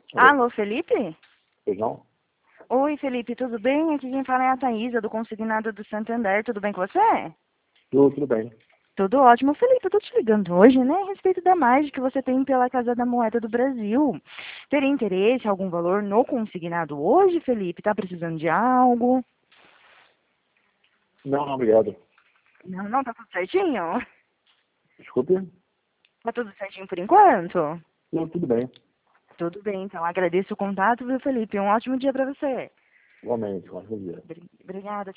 Alô? Alô, Felipe? Pois não? Oi, Felipe, tudo bem? Aqui quem fala é a Thaísa, do Consignado do Santander. Tudo bem com você? Tudo bem. Tudo ótimo. Felipe, eu tô te ligando hoje, né, a respeito da margem que você tem pela Casa da Moeda do Brasil. Teria interesse, algum valor no consignado hoje, Felipe? Tá precisando de algo? Não, obrigado. Não, tá tudo certinho? Desculpe? Tá tudo certinho por enquanto? Não, tudo bem. Tudo bem, então agradeço o contato, viu, Felipe? Um ótimo dia pra você. Igualmente, ótimo dia. Obrigada.